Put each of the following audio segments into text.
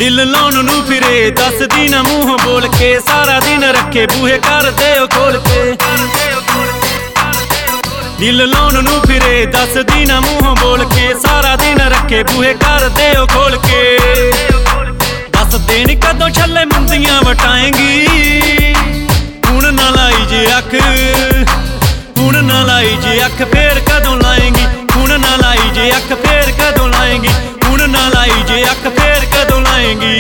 दिल लाउन नू फिरे दसदी ना मूंह बोल के, सारा दिन रखे बूहे कर दे खोल के। दिल लाउन नू फिरे दसदी ना मूंह बोल के, सारा दिन रखे बूहे कर दे खोल के। दस देन कदों छल्ले मुंदियां वटाएंगी, हुण ना लाई जे अख, हुण ना लाई जे अख फेर कदों लाएंगी, हुण ना लाई जे अख फेर कदों लाएंगी, हुण ना लाई जे अख फेर कदों लाएंगी।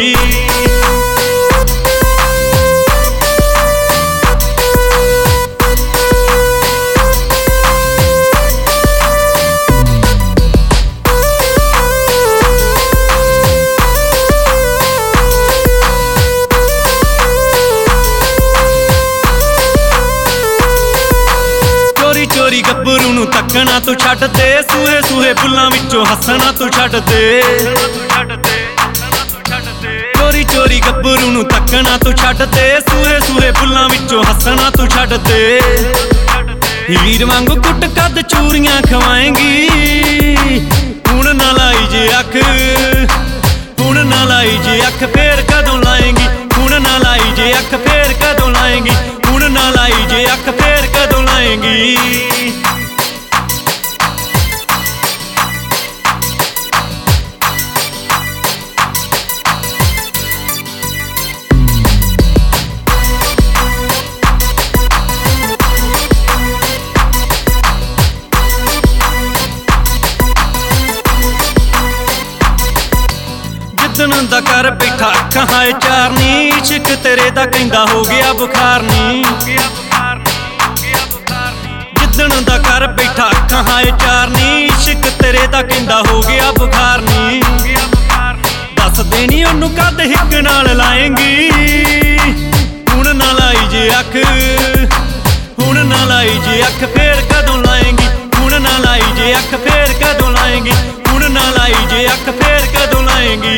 चोरी गब्बरू नू तकना तू छड्ड दे, सूहे सूहे फुल्लां विचों हसना तू छड्ड दे। चोरी चोरी गब्बरू नू तकना तू छड्ड दे, सूहे सूहे फुल्लां विचों हसना तू छड्ड दे। हीर वांगू कुट कद चूरियां खवाएंगी, हुण ना लाई जे अख, हुण ना लाई जे अख फेर कदों लाएंगी, हुण ना लाई जे अख फेर कदों लाएंगी, हुण ना लाई जे अख फेर कदों लाएंगी। जिदन दा कर बैठा अखां हाए चारनी, इश्क तेरे दा कहंदा हो गया बुखार नी। जिदन दा कर बैठा अखां हाए चारनी, इश्क तेरे दा कहंदा हो गया बुखार नी। दस देनी ओनू कद हिक नाल लाएंगी, हुण ना लाई जे अख, हुण ना लाई जे अख फेर कदों लाएंगी, हुण ना लाई जे अख फेर कदों लाएंगी, हुण ना लाई जे अख फेर कदों लाएंगी।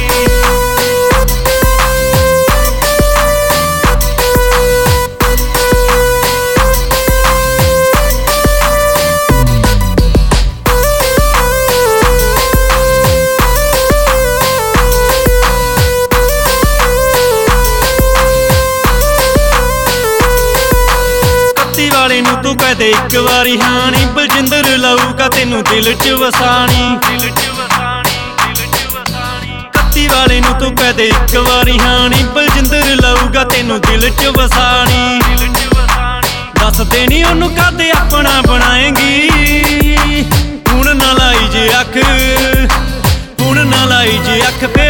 वाले नू तू कह दे एक वारी हानी, बलजिंदर लाऊगा तेनू दिल च वसानी। कत्ती वाले नू तू कह दे एक वारी हानी, बलजिंदर लाऊगा तेनू दिल च वसानी। दस देनी ओनू कद अपना बनाएंगी, हुण ना लाई जे अख, हुण ना लाई जे अख फेर